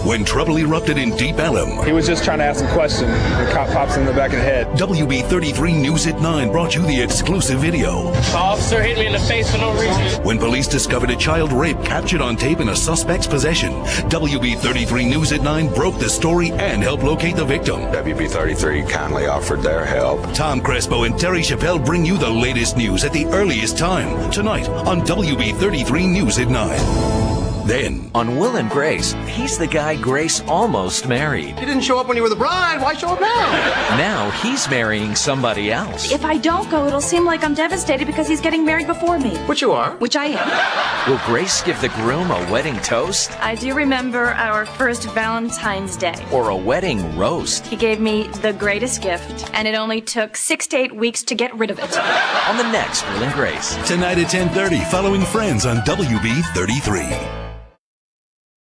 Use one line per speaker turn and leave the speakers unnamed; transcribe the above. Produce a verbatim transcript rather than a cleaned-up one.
when trouble erupted in Deep Ellum.
He was just trying to ask a question. The cop pops in the back of the head.
W B thirty-three News at nine brought you the exclusive video.
The officer hit me in the face for no reason.
When police discovered a child rape captured on tape in a suspect's possession, W B thirty-three News at nine broke the story and helped locate the victim.
W B thirty-three kindly offered their help.
Tom Crespo and Terry Chappelle bring you the latest news at the earliest time, tonight on W B thirty-three News at nine. Then,
on Will and Grace, he's the guy Grace almost married.
You didn't show up when you were the bride. Why show up now?
Now he's marrying somebody else.
If I don't go, it'll seem like I'm devastated because he's getting married before me.
Which you are.
Which I am.
Will Grace give the groom a wedding toast?
I do remember our first Valentine's Day.
Or a wedding roast?
He gave me the greatest gift, and it only took six to eight weeks to get rid of it.
On the next Will and Grace.
tonight at ten thirty, following Friends on W B thirty-three.